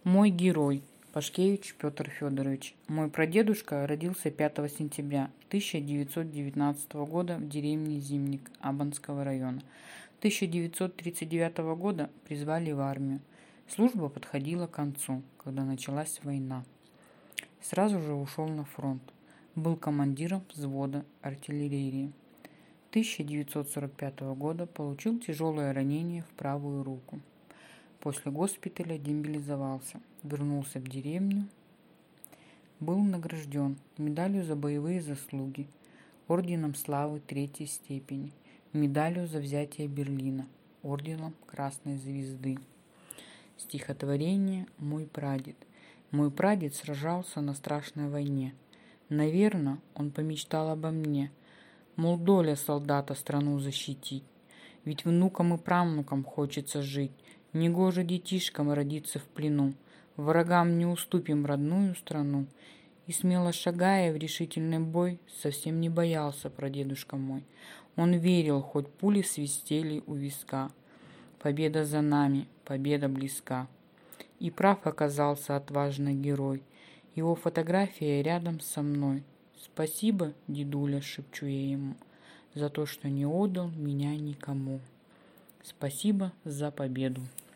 Мой герой. Пашкевич Петр Федорович. Мой прадедушка родился 5 сентября 1919 года в деревне Зимник Абанского района. 1939 года призвали в армию. Служба подходила к концу, когда началась война. Сразу же ушел на фронт. Был командиром взвода артиллерии. 1945 года получил тяжелое ранение в правую руку. После госпиталя демобилизовался, вернулся в деревню, был награжден медалью за боевые заслуги, орденом славы третьей степени, медалью за взятие Берлина, орденом Красной Звезды. Стихотворение «Мой прадед». Мой прадед сражался на страшной войне. Наверно, он помечтал обо мне, мол, доля солдата страну защитить. Ведь внукам и правнукам хочется жить, негоже детишкам родиться в плену. Врагам не уступим родную страну. И смело шагая в решительный бой, совсем не боялся прадедушка мой. Он верил, хоть пули свистели у виска. Победа за нами, победа близка. И прав оказался отважный герой. Его фотография рядом со мной. Спасибо, дедуля, шепчу я ему, за то, что не отдал меня никому. Спасибо за победу.